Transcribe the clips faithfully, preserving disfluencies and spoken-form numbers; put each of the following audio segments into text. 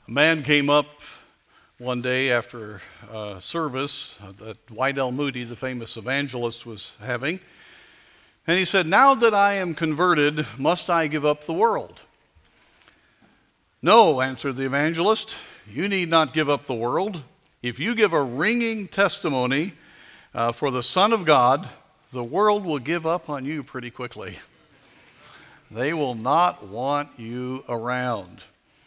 A man came up one day after uh, service that Y L Moody, the famous evangelist, was having, and he said, "Now that I am converted, must I give up the world?" "No," answered the evangelist, "you need not give up the world. If you give a ringing testimony uh, for the Son of God, the world will give up on you pretty quickly. They will not want you around."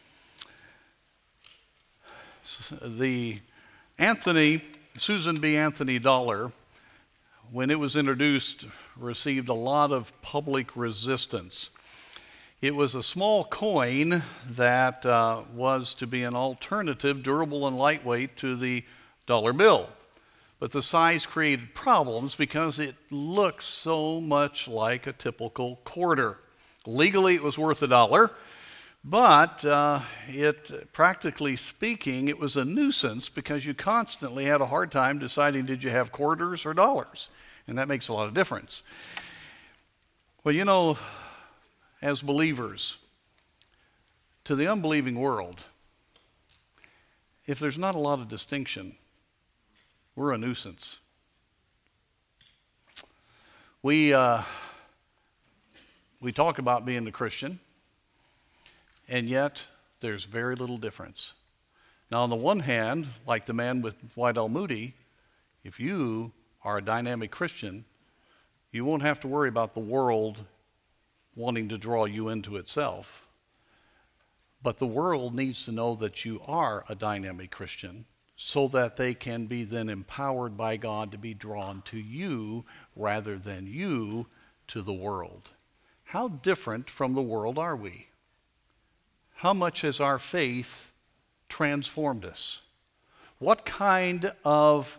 The Anthony, Susan B. Anthony dollar, when it was introduced, received a lot of public resistance. It was a small coin that uh, was to be an alternative, durable and lightweight, to the dollar bill. But the size created problems because it looked so much like a typical quarter. Legally, it was worth a dollar, but uh, it, practically speaking, it was a nuisance because you constantly had a hard time deciding, did you have quarters or dollars? And that makes a lot of difference. Well, you know, as believers, to the unbelieving world, if there's not a lot of distinction, we're a nuisance. We uh, we talk about being a Christian, and yet there's very little difference. Now, on the one hand, like the man with Y L Moody, if you are a dynamic Christian, you won't have to worry about the world wanting to draw you into itself. But the world needs to know that you are a dynamic Christian so that they can be then empowered by God to be drawn to you rather than you to the world. How different from the world are we? How much has our faith transformed us? What kind of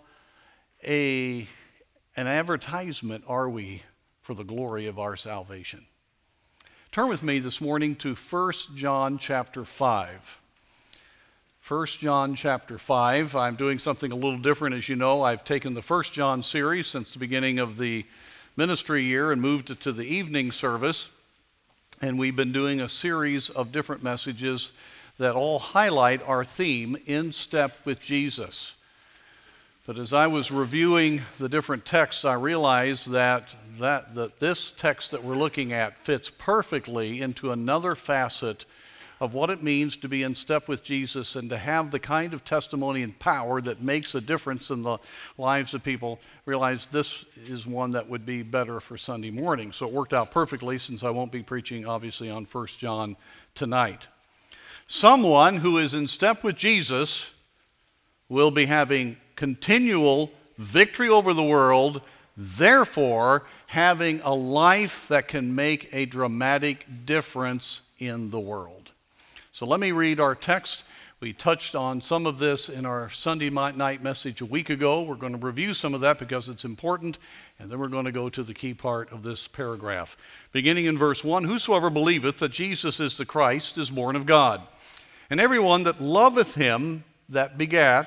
a, an advertisement are we for the glory of our salvation? Turn with me this morning to First John chapter five. First John chapter five. I'm doing something a little different, as you know. I've taken the First John series since the beginning of the ministry year and moved it to the evening service. And we've been doing a series of different messages that all highlight our theme, In Step with Jesus. But as I was reviewing the different texts, I realized that, that, that this text that we're looking at fits perfectly into another facet of what it means to be in step with Jesus and to have the kind of testimony and power that makes a difference in the lives of people. Realize this is one that would be better for Sunday morning. So it worked out perfectly, since I won't be preaching, obviously, on First John tonight. Someone who is in step with Jesus will be having continual victory over the world, therefore having a life that can make a dramatic difference in the world. So let me read our text. We touched on some of this in our Sunday night message a week ago. We're going to review some of that because it's important, and then we're going to go to the key part of this paragraph. Beginning in verse one, "Whosoever believeth that Jesus is the Christ is born of God. And everyone that loveth him that begat,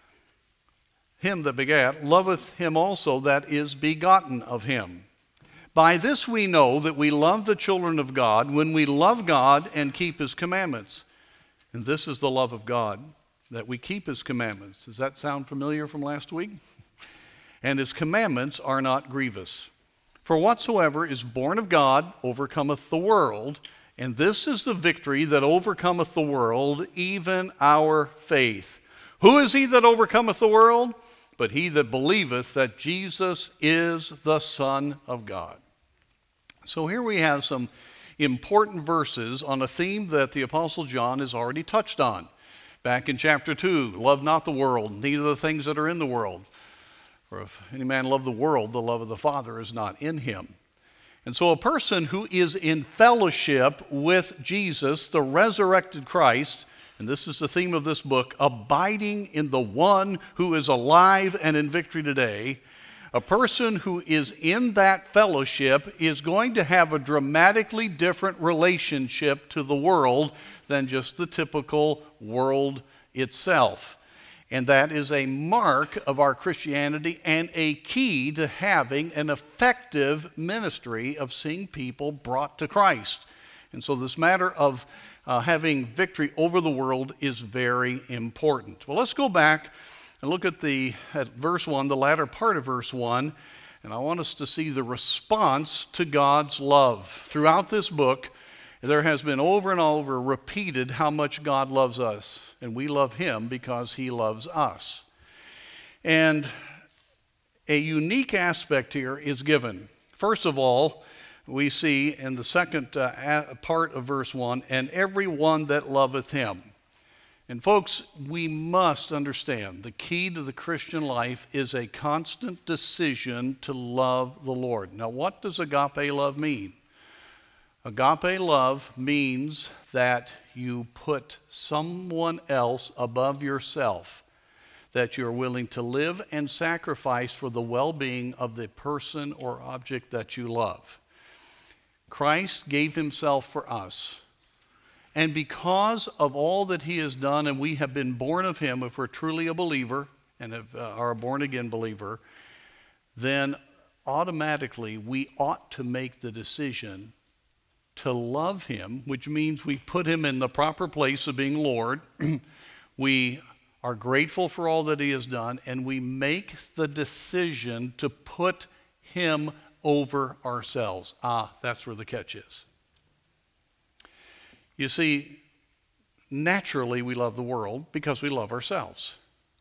him that begat, loveth him also that is begotten of him. By this we know that we love the children of God, when we love God and keep his commandments. And this is the love of God, that we keep his commandments." Does that sound familiar from last week? "And his commandments are not grievous. For whatsoever is born of God overcometh the world, and this is the victory that overcometh the world, even our faith. Who is he that overcometh the world? But he that believeth that Jesus is the Son of God." So here we have some important verses on a theme that the Apostle John has already touched on. Back in chapter two, "Love not the world, neither the things that are in the world. For if any man love the world, the love of the Father is not in him." And so a person who is in fellowship with Jesus, the resurrected Christ, and this is the theme of this book, abiding in the one who is alive and in victory today, a person who is in that fellowship is going to have a dramatically different relationship to the world than just the typical world itself. And that is a mark of our Christianity and a key to having an effective ministry of seeing people brought to Christ. And so this matter of uh, having victory over the world is very important. Well, let's go back and look at the at verse one, the latter part of verse one, and I want us to see the response to God's love. Throughout this book, there has been over and over repeated how much God loves us, and we love him because he loves us. And a unique aspect here is given. First of all, we see in the second uh, part of verse one, and every one that loveth him. And folks, we must understand the key to the Christian life is a constant decision to love the Lord. Now, what does agape love mean? Agape love means that you put someone else above yourself, that you're willing to live and sacrifice for the well-being of the person or object that you love. Christ gave himself for us. And because of all that he has done, and we have been born of him, if we're truly a believer and have, uh, are a born-again believer, then automatically we ought to make the decision to love him, which means we put him in the proper place of being Lord. We are grateful for all that he has done, and we make the decision to put him over ourselves. Ah, that's where the catch is. You see, naturally we love the world because we love ourselves.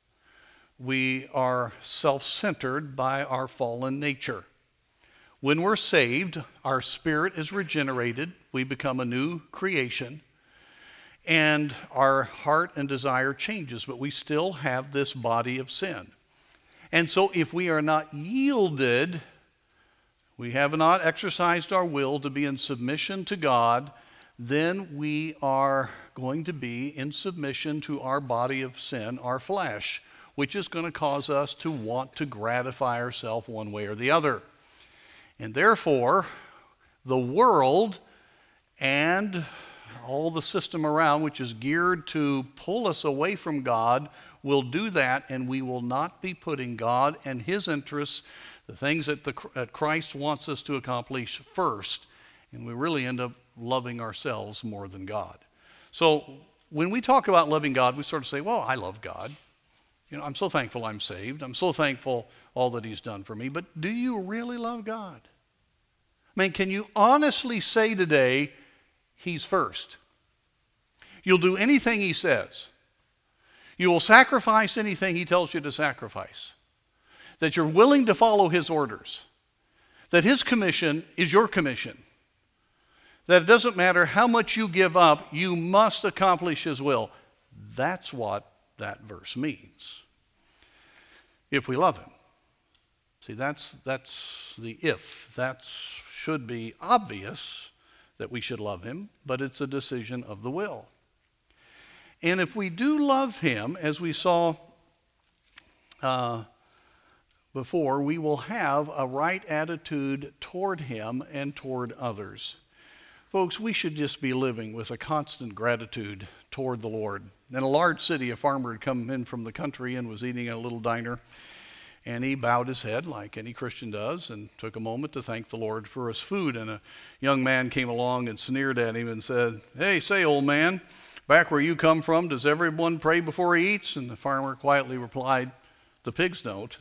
We are self-centered by our fallen nature. When we're saved, our spirit is regenerated. We become a new creation. And our heart and desire changes, but we still have this body of sin. And so if we are not yielded, we have not exercised our will to be in submission to God, then we are going to be in submission to our body of sin, our flesh, which is going to cause us to want to gratify ourselves one way or the other. And therefore, the world and all the system around, which is geared to pull us away from God, will do that, and we will not be putting God and his interests, the things that, the, that Christ wants us to accomplish first, and we really end up loving ourselves more than God. So when we talk about loving God, we sort of say, well, I love God. You know, I'm so thankful I'm saved. I'm so thankful all that he's done for me. But do you really love God? I mean, can you honestly say today, he's first? You'll do anything he says. You will sacrifice anything he tells you to sacrifice. That you're willing to follow his orders. That his commission is your commission. That it doesn't matter how much you give up, you must accomplish his will. That's what that verse means. If we love him. See, that's, that's the if. That should be obvious that we should love him, but it's a decision of the will. And if we do love him, as we saw uh, before, we will have a right attitude toward him and toward others. Folks, we should just be living with a constant gratitude toward the Lord. In a large city, a farmer had come in from the country and was eating at a little diner, and he bowed his head like any Christian does and took a moment to thank the Lord for his food. And a young man came along and sneered at him and said, "Hey, say, old man, back where you come from, does everyone pray before he eats?" And the farmer quietly replied, "The pigs don't."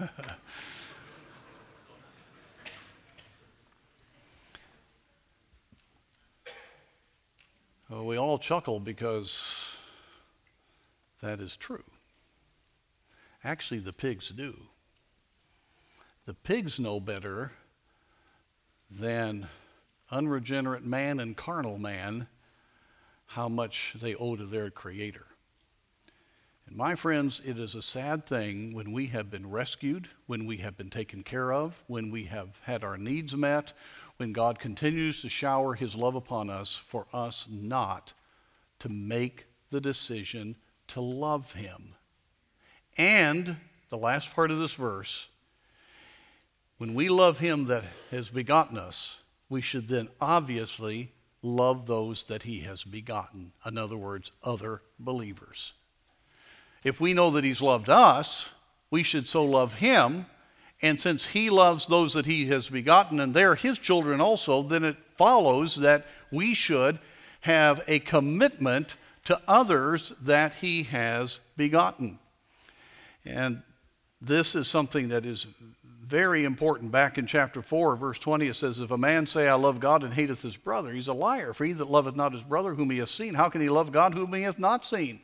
Well, we all chuckle because that is true. Actually, the pigs do. The pigs know better than unregenerate man and carnal man how much they owe to their Creator. And my friends, it is a sad thing when we have been rescued, when we have been taken care of, when we have had our needs met, when God continues to shower his love upon us, for us not to make the decision to love him. And the last part of this verse, when we love him that has begotten us, we should then obviously love those that he has begotten. In other words, other believers. If we know that he's loved us, we should so love him. And since he loves those that he has begotten, and they're his children also, then it follows that we should have a commitment to others that he has begotten. And this is something that is very important. Back in chapter four, verse twenty, it says, if a man say, I love God, and hateth his brother, he's a liar. For he that loveth not his brother whom he hath seen, how can he love God whom he hath not seen?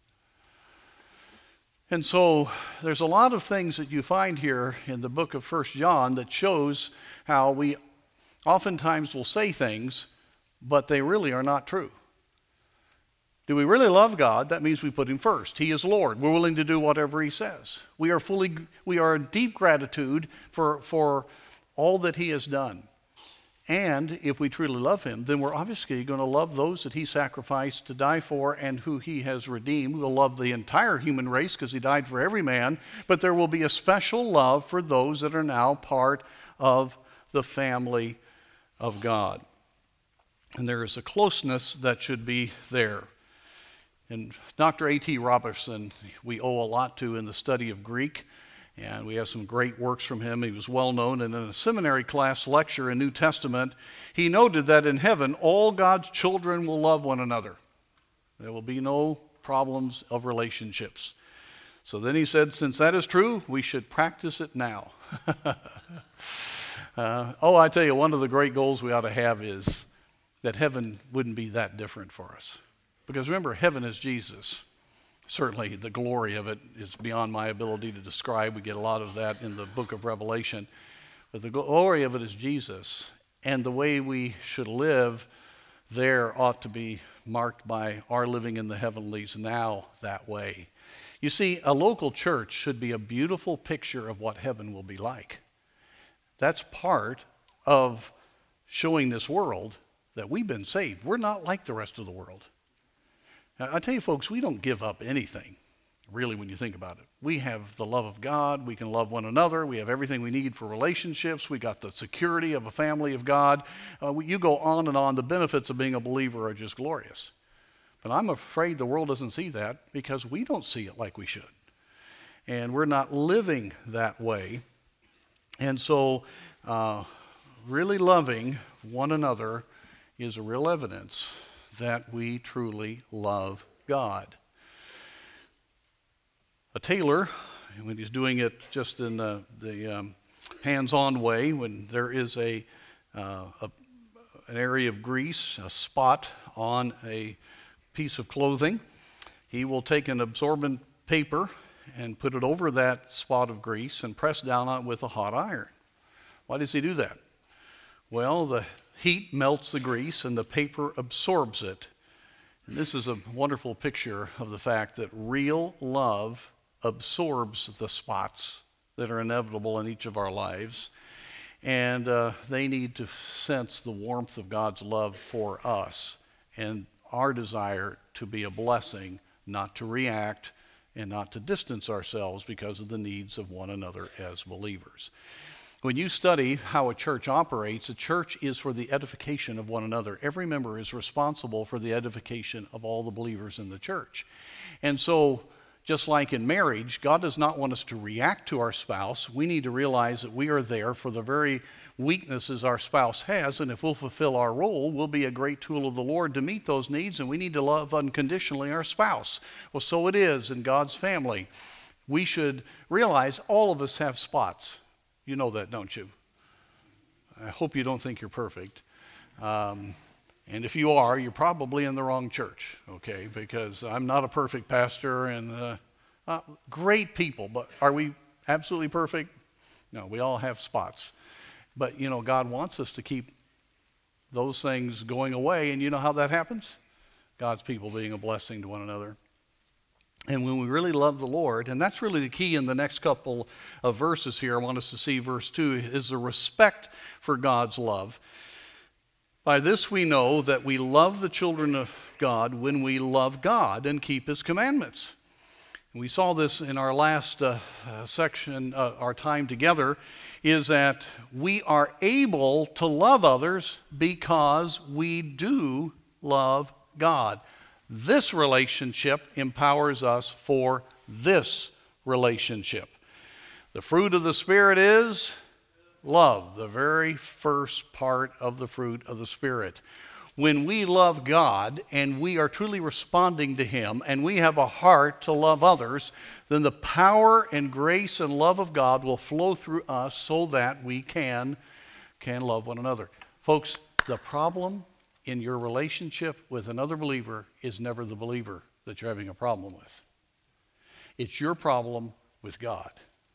And so there's a lot of things that you find here in the book of First John that shows how we oftentimes will say things, but they really are not true. Do we really love God? That means we put him first. He is Lord. We're willing to do whatever he says. We are fully, we are in deep gratitude for, for all that he has done. And if we truly love him, then we're obviously going to love those that he sacrificed to die for and who he has redeemed. We'll love the entire human race because he died for every man. But there will be a special love for those that are now part of the family of God. And there is a closeness that should be there. And Doctor A T Robertson, we owe a lot to in the study of Greek, and we have some great works from him. He was well known, and in a seminary class lecture in New Testament, he noted that in heaven, all God's children will love one another. There will be no problems of relationships. So then he said, since that is true, we should practice it now. uh, oh, I tell you, one of the great goals we ought to have is that heaven wouldn't be that different for us. Because remember, heaven is Jesus. Certainly the glory of it is beyond my ability to describe. We get a lot of that in the book of Revelation. But the glory of it is Jesus. And the way we should live there ought to be marked by our living in the heavenlies now that way. You see, a local church should be a beautiful picture of what heaven will be like. That's part of showing this world that we've been saved. We're not like the rest of the world. Now, I tell you, folks, we don't give up anything, really, when you think about it. We have the love of God. We can love one another. We have everything we need for relationships. We got the security of a family of God. Uh, you go on and on. The benefits of being a believer are just glorious. But I'm afraid the world doesn't see that because we don't see it like we should. And we're not living that way. And so uh, really loving one another is a real evidence that we truly love God. A tailor, when he's doing it just in the, the um, hands-on way, when there is a, uh, a an area of grease, a spot on a piece of clothing, he will take an absorbent paper and put it over that spot of grease and press down on it with a hot iron. Why does he do that? Well, the heat melts the grease and the paper absorbs it. And this is a wonderful picture of the fact that real love absorbs the spots that are inevitable in each of our lives. And uh, they need to sense the warmth of God's love for us and our desire to be a blessing, not to react and not to distance ourselves because of the needs of one another as believers. When you study how a church operates, a church is for the edification of one another. Every member is responsible for the edification of all the believers in the church. And so, just like in marriage, God does not want us to react to our spouse. We need to realize that we are there for the very weaknesses our spouse has, and if we'll fulfill our role, we'll be a great tool of the Lord to meet those needs, and we need to love unconditionally our spouse. Well, so it is in God's family. We should realize all of us have spots. You know that, don't you? I hope you don't think you're perfect. Um, and if you are, you're probably in the wrong church, okay? Because I'm not a perfect pastor and uh, uh, great people, but are we absolutely perfect? No, we all have spots. But, you know, God wants us to keep those things going away, and you know how that happens? God's people being a blessing to one another. And when we really love the Lord, and that's really the key in the next couple of verses here, I want us to see verse two, is the respect for God's love. By this we know that we love the children of God when we love God and keep his commandments. And we saw this in our last uh, uh, section, uh, our time together, is that we are able to love others because we do love God. This relationship empowers us for this relationship. The fruit of the Spirit is love, the very first part of the fruit of the Spirit. when we love God and we are truly responding to Him and we have a heart to love others, then the power and grace and love of God will flow through us so that we can, can love one another. Folks, the problem in your relationship with another believer is never the believer that you're having a problem with. It's your problem with God.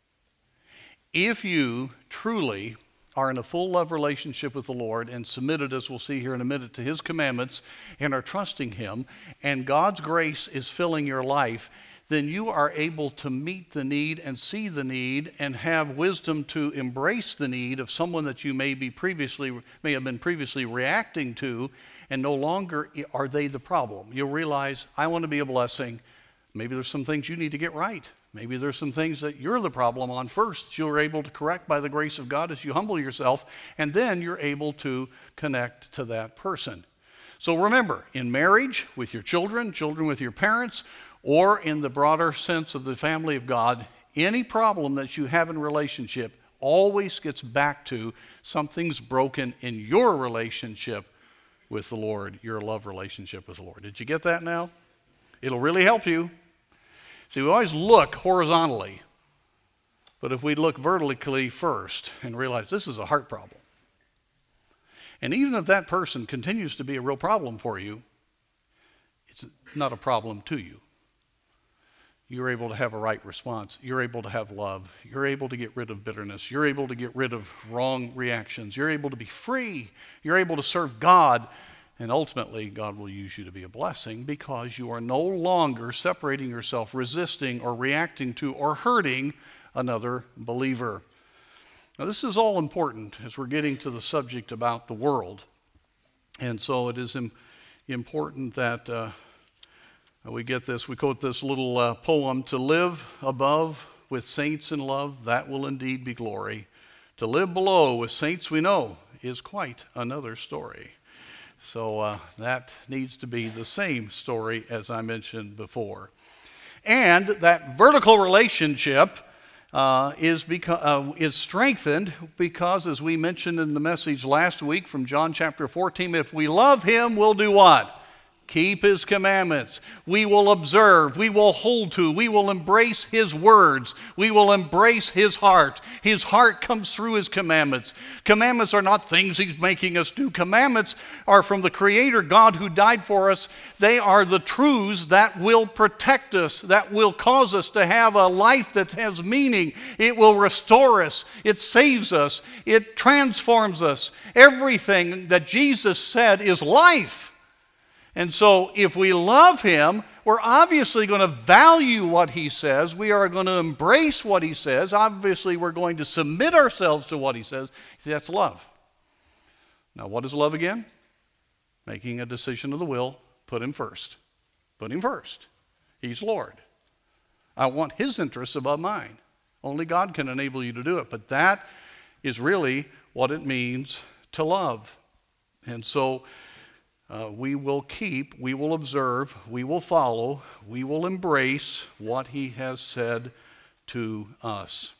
If you truly are in a full love relationship with the Lord and submitted, as we'll see here in a minute, to His commandments and are trusting Him, and God's grace is filling your life, then you are able to meet the need and see the need and have wisdom to embrace the need of someone that you may be previously may have been previously reacting to, and no longer are they the problem. You'll realize, I want to be a blessing. Maybe there's some things you need to get right. Maybe there's some things that you're the problem on first that you're able to correct by the grace of God as you humble yourself, and then you're able to connect to that person. So remember, in marriage, with your children, children with your parents, or in the broader sense of the family of God, any problem that you have in relationship always gets back to something's broken in your relationship with the Lord, your love relationship with the Lord. Did you get that now? It'll really help you. See, we always look horizontally, but if we look vertically first and realize this is a heart problem, and even if that person continues to be a real problem for you, it's not a problem to you. You're able to have a right response. You're able to have love. You're able to get rid of bitterness. You're able to get rid of wrong reactions. You're able to be free. You're able to serve God. And ultimately, God will use you to be a blessing because you are no longer separating yourself, resisting or reacting to or hurting another believer. Now, this is all important as we're getting to the subject about the world. And so it is im- important that uh, we get this, we quote this little uh, poem, to live above with saints in love, that will indeed be glory. To live below with saints we know is quite another story. So uh, that needs to be the same story as I mentioned before. And that vertical relationship uh, is, beca- uh, is strengthened because, as we mentioned in the message last week from John chapter fourteen, if we love Him, we'll do what? Keep His commandments. We will observe. We will hold to. We will embrace His words. We will embrace His heart. His heart comes through His commandments. Commandments are not things He's making us do. Commandments are from the Creator, God, who died for us. They are the truths that will protect us, that will cause us to have a life that has meaning. It will restore us. It saves us. It transforms us. Everything that Jesus said is life. And so if we love Him, we're obviously going to value what He says. We are going to embrace what He says. Obviously, we're going to submit ourselves to what He says. See, that's love. Now, what is love again? Making a decision of the will. Put Him first. Put Him first. He's Lord. I want His interests above mine. Only God can enable you to do it. But that is really what it means to love. And so Uh, we will keep, we will observe, we will follow, we will embrace what He has said to us.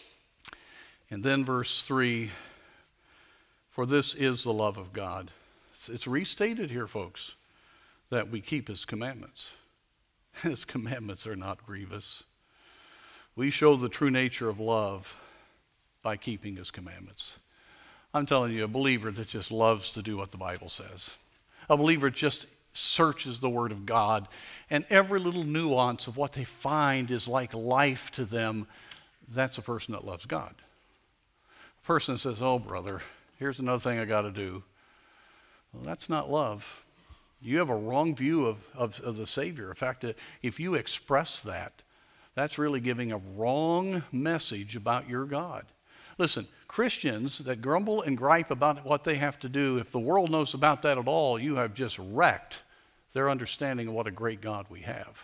And then verse three, for this is the love of God. It's, it's restated here, folks, that we keep His commandments. His commandments are not grievous. We show the true nature of love by keeping His commandments. I'm telling you, a believer that just loves to do what the Bible says. A believer just searches the Word of God, and every little nuance of what they find is like life to them. That's a person that loves God. A person that says, oh, brother, here's another thing I got to do. Well, that's not love. You have a wrong view of, of, of the Savior. In fact, if you express that, that's really giving a wrong message about your God. Listen, Christians that grumble and gripe about what they have to do, if the world knows about that at all, you have just wrecked their understanding of what a great God we have.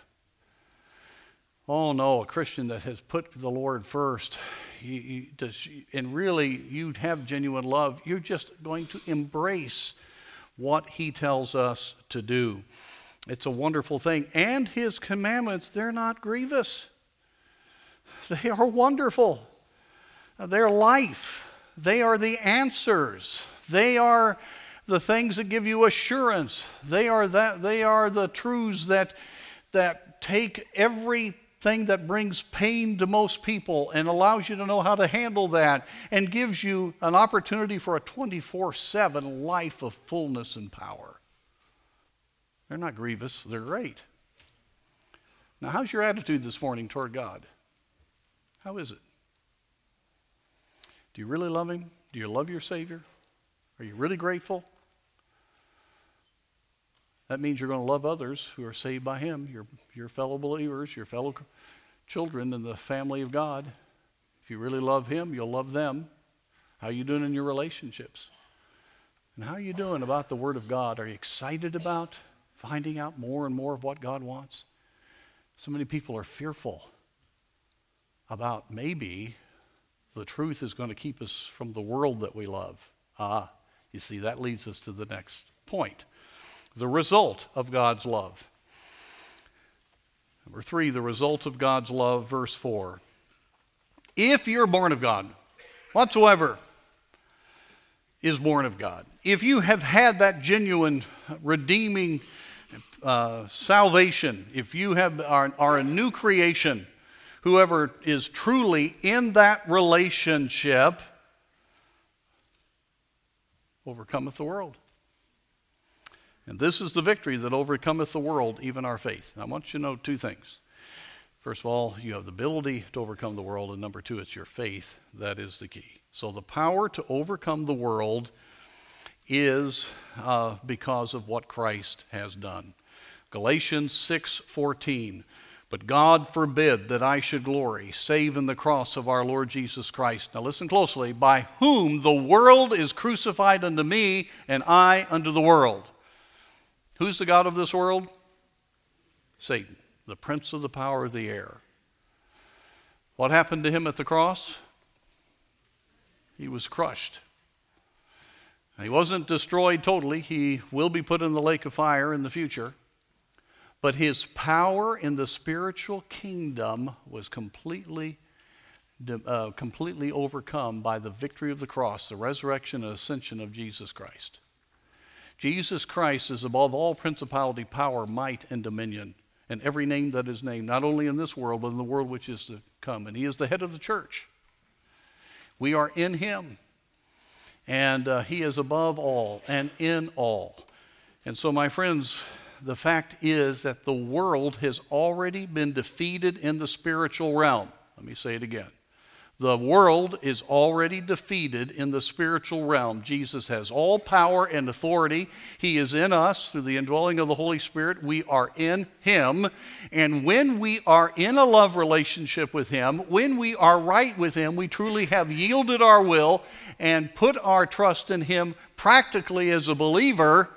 Oh no, a Christian that has put the Lord first, he, he does, and really you have genuine love, you're just going to embrace what He tells us to do. It's a wonderful thing. And His commandments, they're not grievous. They are wonderful. They're life. They are the answers. They are, the things that give you assurance. They are that they are the truths that that take everything that brings pain to most people and allows you to know how to handle that and gives you an opportunity for a twenty-four seven life of fullness and power. They're not grievous, they're great. Now, how's your attitude this morning toward God? How is it? Do you really love him? Do you love your Savior? Are you really grateful? That means you're going to love others who are saved by him, your, your fellow believers, your fellow children in the family of God. If you really love him, you'll love them. How are you doing in your relationships? And how are you doing about the Word of God? Are you excited about finding out more and more of what God wants? So many people are fearful about maybe the truth is going to keep us from the world that we love. Ah, you see, that leads us to the next point. The result of God's love. Number three, the result of God's love, verse four. If you're born of God, whatsoever is born of God. If you have had that genuine, redeeming uh, salvation, if you have are, are a new creation, whoever is truly in that relationship overcometh the world. And this is the victory that overcometh the world, even our faith. Now, I want you to know two things. First of all, you have the ability to overcome the world, and number two, it's your faith that is the key. So the power to overcome the world is uh, because of what Christ has done. Galatians six fourteen. But God forbid that I should glory, save in the cross of our Lord Jesus Christ. Now listen closely. By whom the world is crucified unto me, and I unto the world. Who's the god of this world? Satan, the prince of the power of the air. What happened to him at the cross? He was crushed. He wasn't destroyed totally. He will be put in the lake of fire in the future. But his power in the spiritual kingdom was completely, uh, completely overcome by the victory of the cross, the resurrection and ascension of Jesus Christ. Jesus Christ is above all principality, power, might, and dominion, and every name that is named, not only in this world, but in the world which is to come. And he is the head of the church. We are in him, and uh, he is above all and in all. And so, my friends, the fact is that the world has already been defeated in the spiritual realm. Let me say it again. The world is already defeated in the spiritual realm. Jesus has all power and authority. He is in us through the indwelling of the Holy Spirit. We are in him. And when we are in a love relationship with him, when we are right with him, we truly have yielded our will and put our trust in him practically as a believer.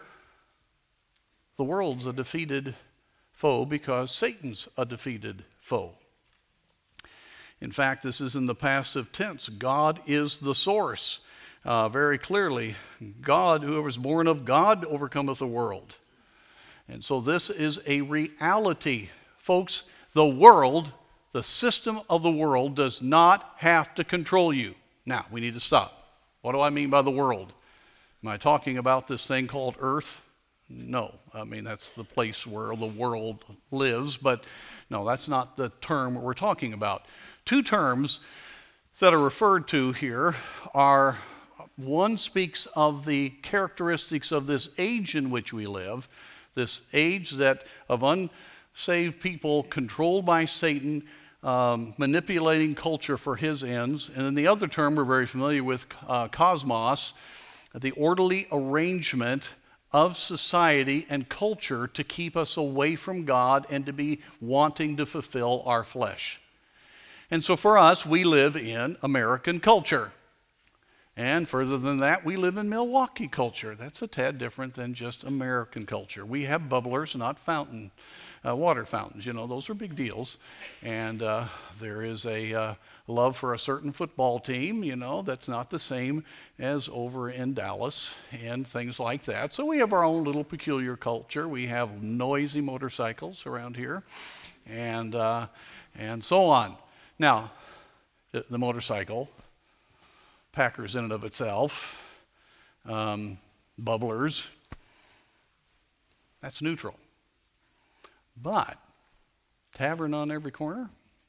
The world's a defeated foe because Satan's a defeated foe. In fact, this is in the passive tense. God is the source. Uh, very clearly, God, whoever is born of God, overcometh the world. And so this is a reality. Folks, the world, the system of the world does not have to control you. Now, we need to stop. What do I mean by the world? Am I talking about this thing called earth? No. I mean, that's the place where the world lives, but no, that's not the term we're talking about. Two terms that are referred to here are, one speaks of the characteristics of this age in which we live, this age that of unsaved people controlled by Satan, um, manipulating culture for his ends. And then the other term we're very familiar with, uh, cosmos, the orderly arrangement of society and culture to keep us away from God and to be wanting to fulfill our flesh. And so for us, we live in American culture. And further than that, we live in Milwaukee culture. That's a tad different than just American culture. We have bubblers, not fountain, uh, water fountains. You know, those are big deals. And uh, there is a uh, love for a certain football team, you know, that's not the same as over in Dallas and things like that. So we have our own little peculiar culture. We have noisy motorcycles around here and, uh, and so on. Now, the, the motorcycle, Packers in and of itself, um, bubblers. That's neutral. But tavern on every corner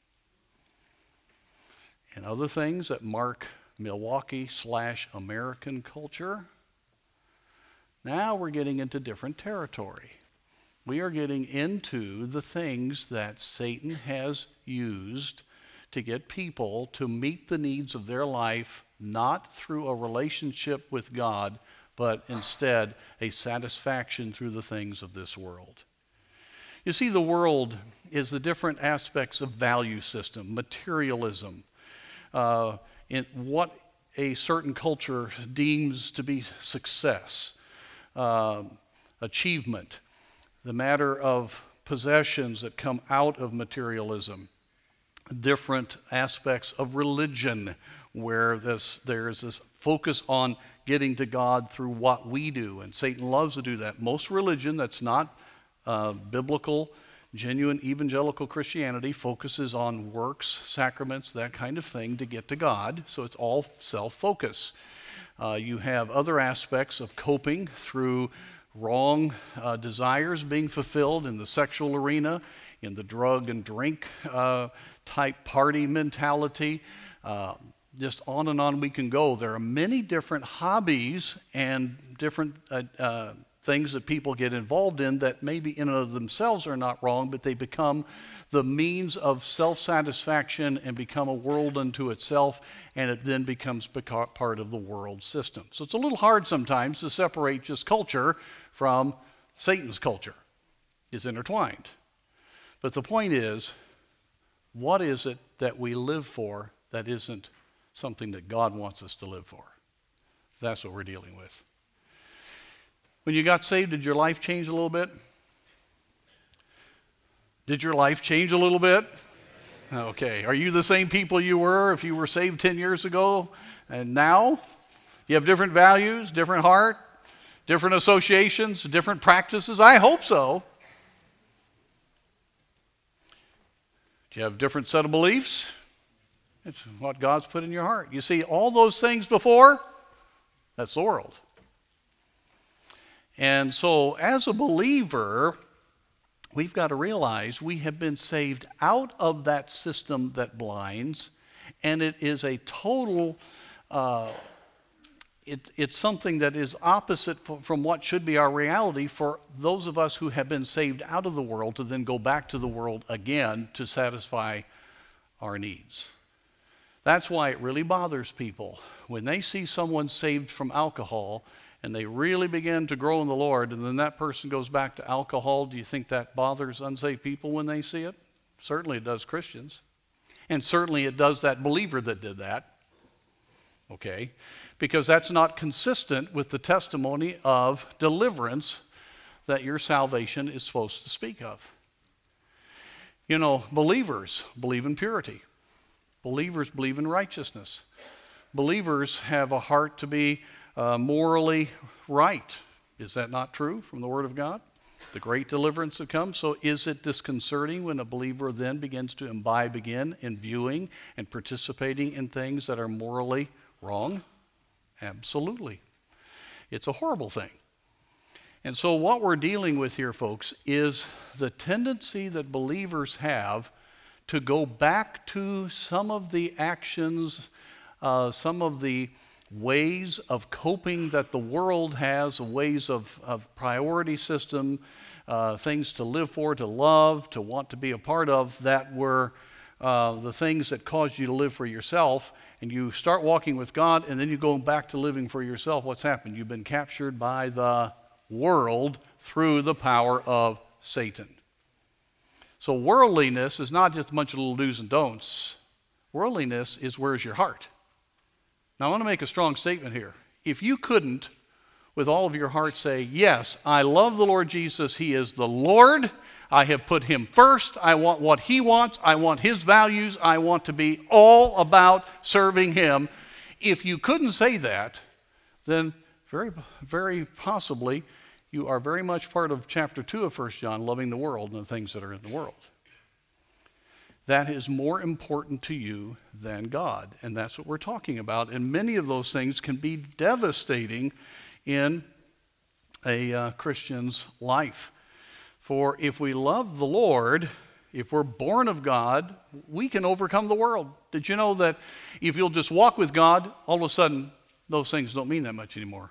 and other things that mark Milwaukee slash American culture, now we're getting into different territory. We are getting into the things that Satan has used to get people to meet the needs of their life, not through a relationship with God, but instead a satisfaction through the things of this world. You see, the world is the different aspects of value system, materialism, uh, in what a certain culture deems to be success, uh, achievement, the matter of possessions that come out of materialism, different aspects of religion where this, there's this focus on getting to God through what we do, and Satan loves to do that. Most religion that's not uh, biblical, genuine evangelical Christianity focuses on works, sacraments, that kind of thing to get to God, so it's all self-focus. Uh, you have other aspects of coping through wrong uh, desires being fulfilled in the sexual arena, in the drug and drink uh, type party mentality. Uh, just on and on we can go. There are many different hobbies and different uh, uh, things that people get involved in that maybe in and of themselves are not wrong, but they become the means of self-satisfaction and become a world unto itself, and it then becomes part of the world system. So it's a little hard sometimes to separate just culture from Satan's culture. It's intertwined. But the point is, what is it that we live for that isn't something that God wants us to live for? That's what we're dealing with. When you got saved, did your life change a little bit? Did your life change a little bit? Okay. Are you the same people you were if you were saved ten years ago and now? You have different values, different heart, different associations, different practices? I hope so. Do you have a different set of beliefs? It's what God's put in your heart. You see, all those things before, that's the world. And so, as a believer, we've got to realize we have been saved out of that system that blinds, and it is a total, uh, it, it's something that is opposite from what should be our reality for those of us who have been saved out of the world to then go back to the world again to satisfy our needs. That's why it really bothers people when they see someone saved from alcohol and they really begin to grow in the Lord, and then that person goes back to alcohol. Do you think that bothers unsaved people when they see it? Certainly it does Christians. And certainly it does that believer that did that. Okay? Because that's not consistent with the testimony of deliverance that your salvation is supposed to speak of. You know, believers believe in purity. Believers believe in righteousness. Believers have a heart to be Uh, morally right. Is that not true from the Word of God? The great deliverance that comes. So is it disconcerting when a believer then begins to imbibe again in viewing and participating in things that are morally wrong? Absolutely. It's a horrible thing. And so what we're dealing with here, folks, is the tendency that believers have to go back to some of the actions, uh, some of the ways of coping that the world has, ways of, of priority system, uh, things to live for, to love, to want to be a part of, that were uh, the things that caused you to live for yourself. And you start walking with God, and then you go back to living for yourself. What's happened? You've been captured by the world through the power of Satan. So worldliness is not just a bunch of little do's and don'ts. Worldliness is, where's your heart? Now, I want to make a strong statement here. If you couldn't, with all of your heart, say, yes, I love the Lord Jesus. He is the Lord. I have put him first. I want what he wants. I want his values. I want to be all about serving him. If you couldn't say that, then very, very possibly you are very much part of chapter two of First John, loving the world and the things that are in the world. That is more important to you than God. And that's what we're talking about. And many of those things can be devastating in a uh, Christian's life. For if we love the Lord, if we're born of God, we can overcome the world. Did you know that if you'll just walk with God, all of a sudden, those things don't mean that much anymore?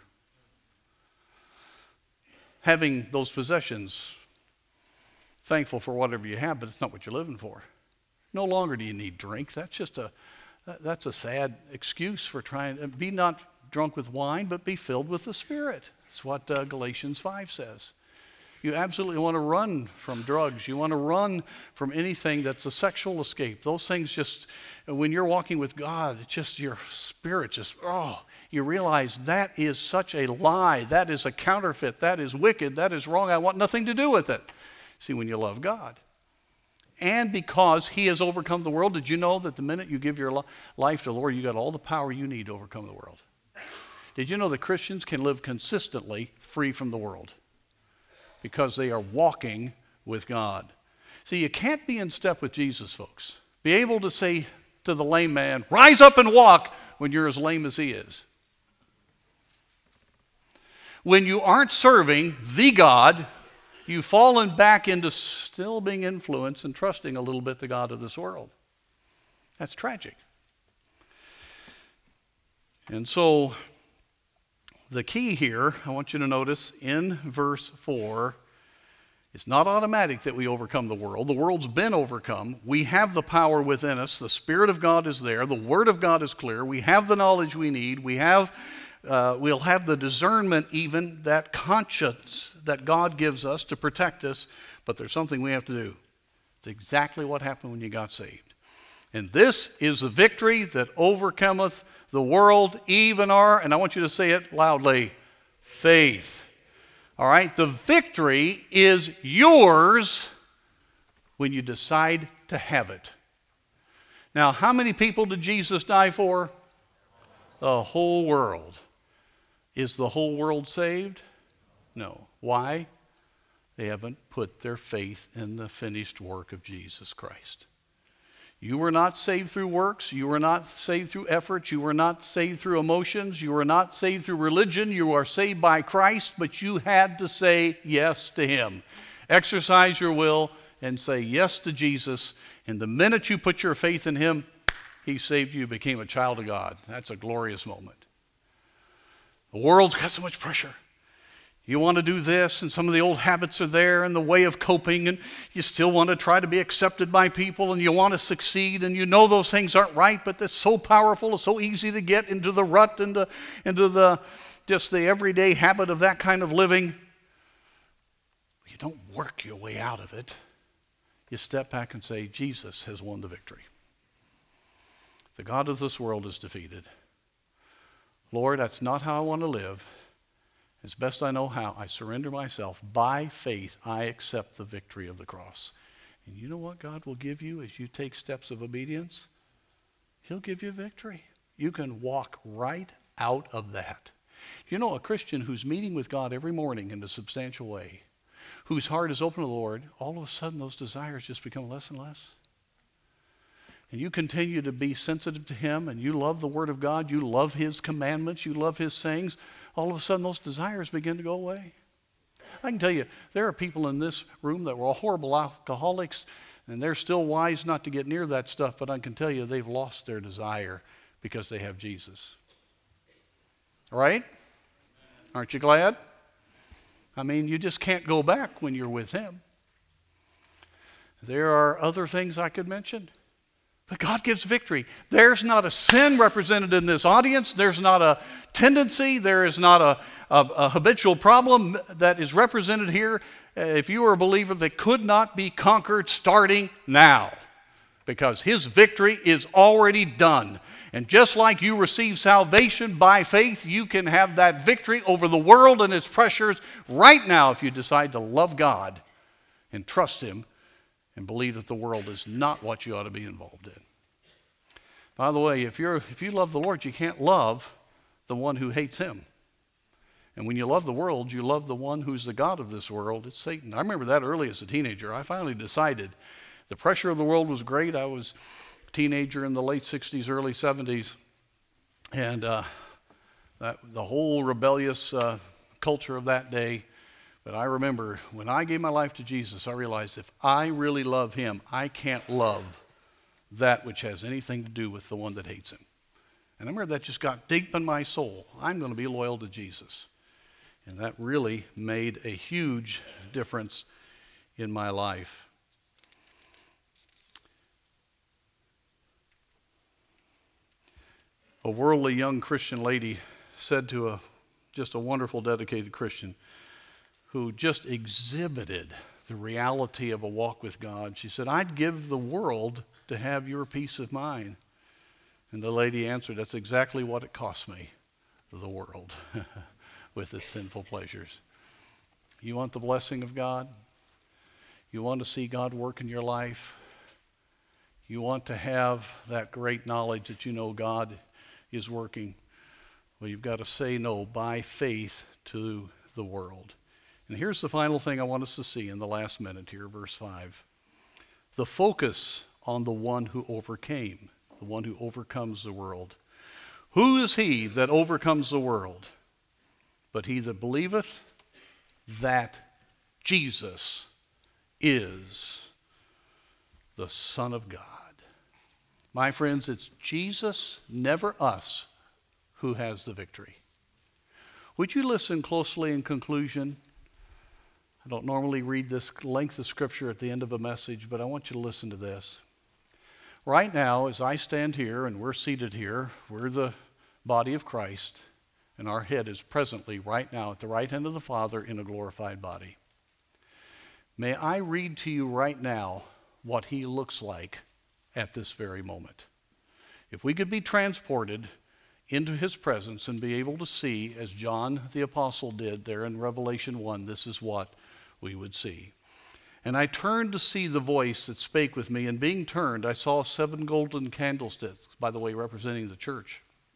Having those possessions, thankful for whatever you have, but it's not what you're living for. No longer do you need drink. That's just a, that's a sad excuse for trying to be not drunk with wine, but be filled with the Spirit. That's what uh, Galatians five says. You absolutely want to run from drugs. You want to run from anything that's a sexual escape. Those things just, when you're walking with God, it's just your spirit just, oh, you realize that is such a lie. That is a counterfeit. That is wicked. That is wrong. I want nothing to do with it. See, when you love God. And because he has overcome the world, did you know that the minute you give your life to the Lord, you got all the power you need to overcome the world? Did you know that Christians can live consistently free from the world? Because they are walking with God. See, you can't be in step with Jesus, folks. Be able to say to the lame man, rise up and walk, when you're as lame as he is. When you aren't serving the God, you've fallen back into still being influenced and trusting a little bit the God of this world. That's tragic. And so, the key here, I want you to notice in verse four, it's not automatic that we overcome the world. The world's been overcome. We have the power within us. The Spirit of God is there. The Word of God is clear. We have the knowledge we need. We have, uh, we'll have the discernment even, that conscience that God gives us to protect us. But there's something we have to do. It's exactly what happened when you got saved. And this is the victory that overcometh the world, even our, and I want you to say it loudly, faith. All right? The victory is yours when you decide to have it. Now, how many people did Jesus die for? The whole world. Is the whole world saved? No. Why? They haven't put their faith in the finished work of Jesus Christ. You were not saved through works. You were not saved through efforts. You were not saved through emotions. You were not saved through religion. You are saved by Christ, but you had to say yes to him. Exercise your will and say yes to Jesus. And the minute you put your faith in him, he saved you, became a child of God. That's a glorious moment. The world's got so much pressure. You want to do this, and some of the old habits are there, and the way of coping, and you still want to try to be accepted by people, and you want to succeed, and you know those things aren't right, but it's so powerful, it's so easy to get into the rut, into, into the just the everyday habit of that kind of living. You don't work your way out of it. You step back and say, Jesus has won the victory. The God of this world is defeated. Lord, that's not how I want to live. As best I know how, I surrender myself. By faith, I accept the victory of the cross. And you know what God will give you as you take steps of obedience? He'll give you victory. You can walk right out of that. You know, a Christian who's meeting with God every morning in a substantial way, whose heart is open to the Lord, all of a sudden those desires just become less and less. And you continue to be sensitive to him, and you love the Word of God, you love his commandments, you love his sayings, all of a sudden those desires begin to go away. I can tell you, there are people in this room that were all horrible alcoholics, and they're still wise not to get near that stuff, but I can tell you they've lost their desire because they have Jesus. Right? Aren't you glad? I mean, you just can't go back when you're with him. There are other things I could mention. But God gives victory. There's not a sin represented in this audience. There's not a tendency. There is not a, a, a habitual problem that is represented here. If you are a believer, that could not be conquered starting now. Because his victory is already done. And just like you receive salvation by faith, you can have that victory over the world and its pressures right now if you decide to love God and trust him and believe that the world is not what you ought to be involved in. By the way, if you're if you love the Lord, you can't love the one who hates him. And when you love the world, you love the one who's the God of this world. It's Satan. I remember that early as a teenager. I finally decided the pressure of the world was great. I was a teenager in the late sixties, early seventies. And uh, that, the whole rebellious uh, culture of that day. But I remember when I gave my life to Jesus, I realized if I really love him, I can't love that which has anything to do with the one that hates him. And I remember that just got deep in my soul. I'm going to be loyal to Jesus. And that really made a huge difference in my life. A worldly young Christian lady said to a just a wonderful dedicated Christian who just exhibited the reality of a walk with God. She said, I'd give the world to have your peace of mind. And the lady answered, that's exactly what it cost me, the world, with its sinful pleasures. You want the blessing of God? You want to see God work in your life? You want to have that great knowledge that you know God is working? Well, you've got to say no by faith to the world. And here's the final thing I want us to see in the last minute here, verse five. The focus on the one who overcame, the one who overcomes the world. Who is he that overcomes the world? But he that believeth that Jesus is the Son of God. My friends, it's Jesus, never us, who has the victory. Would you listen closely in conclusion? I don't normally read this length of scripture at the end of a message, but I want you to listen to this. Right now, as I stand here and we're seated here, we're the body of Christ, and our head is presently right now at the right hand of the Father in a glorified body. May I read to you right now what he looks like at this very moment. If we could be transported into his presence and be able to see, as John the Apostle did there in Revelation one, this is what we would see. And I turned to see the voice that spake with me, and being turned, I saw seven golden candlesticks, by the way, representing the church.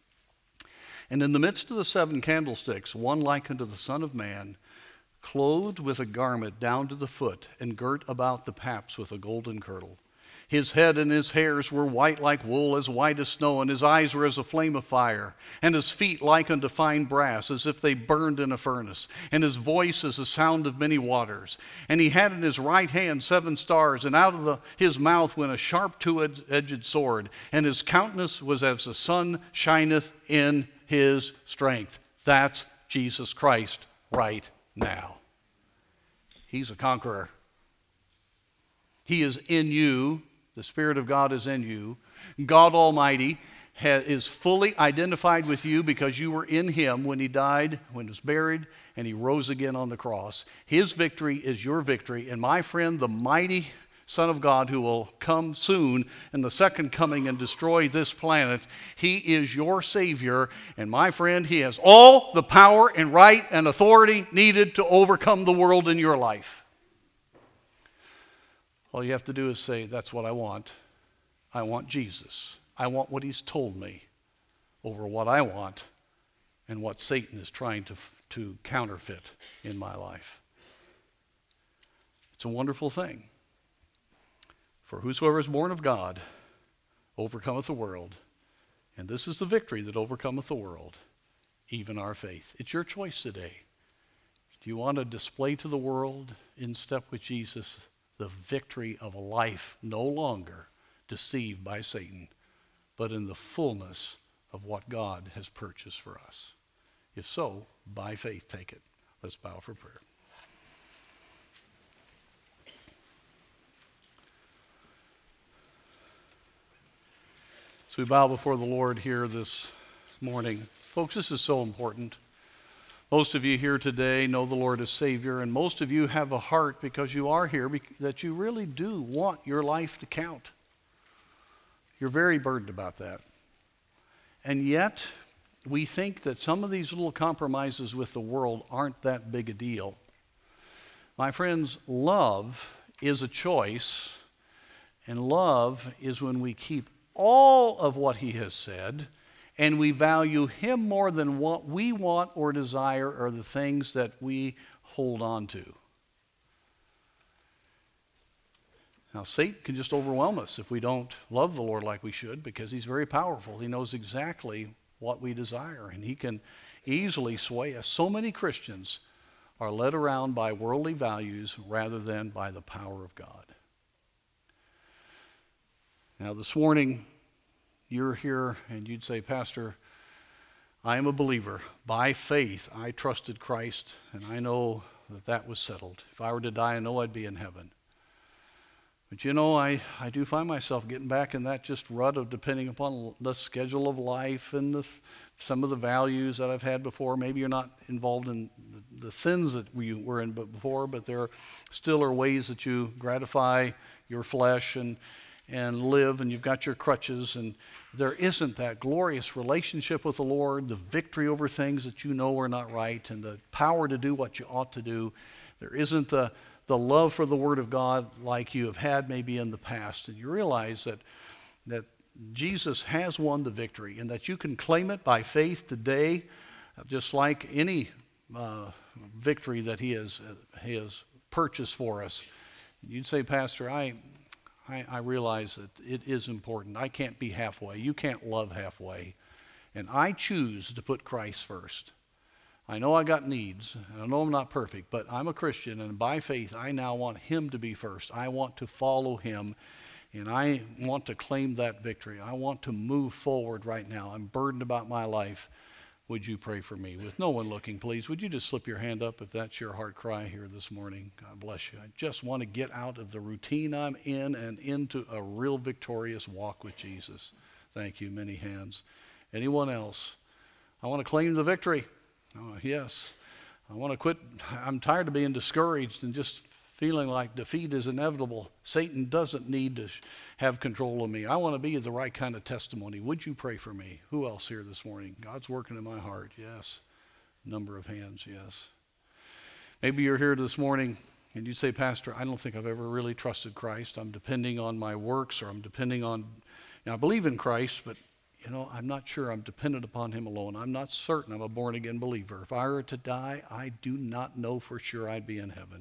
And in the midst of the seven candlesticks, one like unto the Son of Man, clothed with a garment down to the foot, and girt about the paps with a golden girdle. His head and his hairs were white like wool, as white as snow, and his eyes were as a flame of fire, and his feet like unto fine brass, as if they burned in a furnace, and his voice as the sound of many waters. And he had in his right hand seven stars, and out of the, his mouth went a sharp two-edged sword, and his countenance was as the sun shineth in his strength. That's Jesus Christ right now. He's a conqueror. He is in you. The Spirit of God is in you. God Almighty ha- is fully identified with you because you were in him when he died, when he was buried, and he rose again on the cross. His victory is your victory. And my friend, the mighty Son of God who will come soon in the second coming and destroy this planet, he is your Savior. And my friend, he has all the power and right and authority needed to overcome the world in your life. All you have to do is say, that's what I want. I want Jesus. I want what he's told me over what I want and what Satan is trying to, to counterfeit in my life. It's a wonderful thing. For whosoever is born of God overcometh the world, and this is the victory that overcometh the world, even our faith. It's your choice today. Do you want to display to the world, in step with Jesus, the victory of a life no longer deceived by Satan, but in the fullness of what God has purchased for us? If so, by faith, take it. Let's bow for prayer. So we bow before the Lord here this morning. Folks, this is so important. Most of you here today know the Lord as Savior, and most of you have a heart because you are here that you really do want your life to count. You're very burdened about that. And yet, we think that some of these little compromises with the world aren't that big a deal. My friends, love is a choice, and love is when we keep all of what he has said, and we value him more than what we want or desire or the things that we hold on to. Now, Satan can just overwhelm us if we don't love the Lord like we should, because he's very powerful. He knows exactly what we desire, and he can easily sway us. So many Christians are led around by worldly values rather than by the power of God. Now this morning, you're here and you'd say, Pastor, I am a believer. By faith, I trusted Christ, and I know that that was settled. If I were to die, I know I'd be in heaven. But you know, I, I do find myself getting back in that just rut of depending upon the schedule of life and the, some of the values that I've had before. Maybe you're not involved in the, the sins that we were in before, but there still are ways that you gratify your flesh and, and live, and you've got your crutches, and there isn't that glorious relationship with the Lord, the victory over things that you know are not right, and the power to do what you ought to do. There isn't the the love for the Word of God like you have had maybe in the past. And you realize that, that Jesus has won the victory and that you can claim it by faith today, just like any uh, victory that he has, uh, he has purchased for us. You'd say, Pastor, I, I, I realize that it is important. I can't be halfway. You can't love halfway. And I choose to put Christ first. I know I got needs, and I know I'm not perfect, but I'm a Christian, and by faith, I now want him to be first. I want to follow him, and I want to claim that victory. I want to move forward right now. I'm burdened about my life. Would you pray for me? With no one looking, please, would you just slip your hand up if that's your heart cry here this morning? God bless you. I just want to get out of the routine I'm in and into a real victorious walk with Jesus. Thank you. Many hands. Anyone else? I want to claim the victory. Oh, yes. I want to quit. I'm tired of being discouraged and just feeling like defeat is inevitable. Satan doesn't need to have control of me. I want to be the right kind of testimony. Would you pray for me? Who else here this morning? God's working in my heart. Yes. Number of hands. Yes. Maybe you're here this morning and you say, Pastor, I don't think I've ever really trusted Christ. I'm depending on my works, or I'm depending on, you know, I believe in Christ, but you know, I'm not sure I'm dependent upon him alone. I'm not certain I'm a born-again believer. If I were to die, I do not know for sure I'd be in heaven.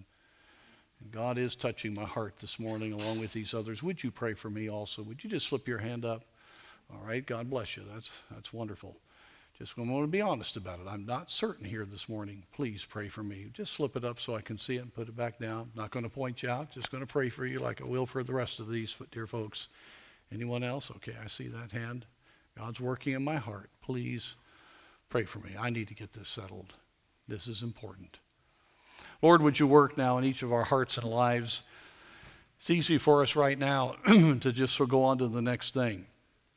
And God is touching my heart this morning along with these others. Would you pray for me also? Would you just slip your hand up? All right, God bless you. That's, that's wonderful. Just want to be honest about it. I'm not certain here this morning. Please pray for me. Just slip it up so I can see it and put it back down. I'm not going to point you out. Just going to pray for you like I will for the rest of these dear folks. Anyone else? Okay, I see that hand. God's working in my heart. Please pray for me. I need to get this settled. This is important. Lord, would you work now in each of our hearts and lives? It's easy for us right now to just go on to the next thing.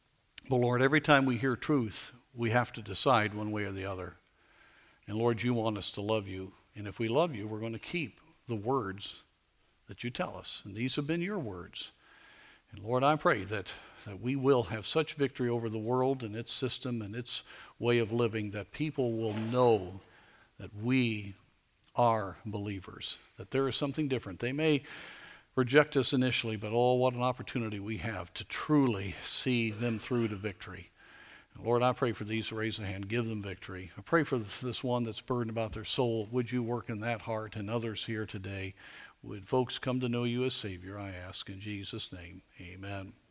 But Lord, every time we hear truth, we have to decide one way or the other. And Lord, you want us to love you. And if we love you, we're going to keep the words that you tell us. And these have been your words. And Lord, I pray that, that we will have such victory over the world and its system and its way of living that people will know that we are believers, that there is something different. They may reject us initially, but oh, what an opportunity we have to truly see them through to victory. And Lord, I pray for these who raise a hand. Give them victory. I pray for this one that's burdened about their soul. Would you work in that heart and others here today? Would folks come to know you as Savior, I ask in Jesus' name. Amen.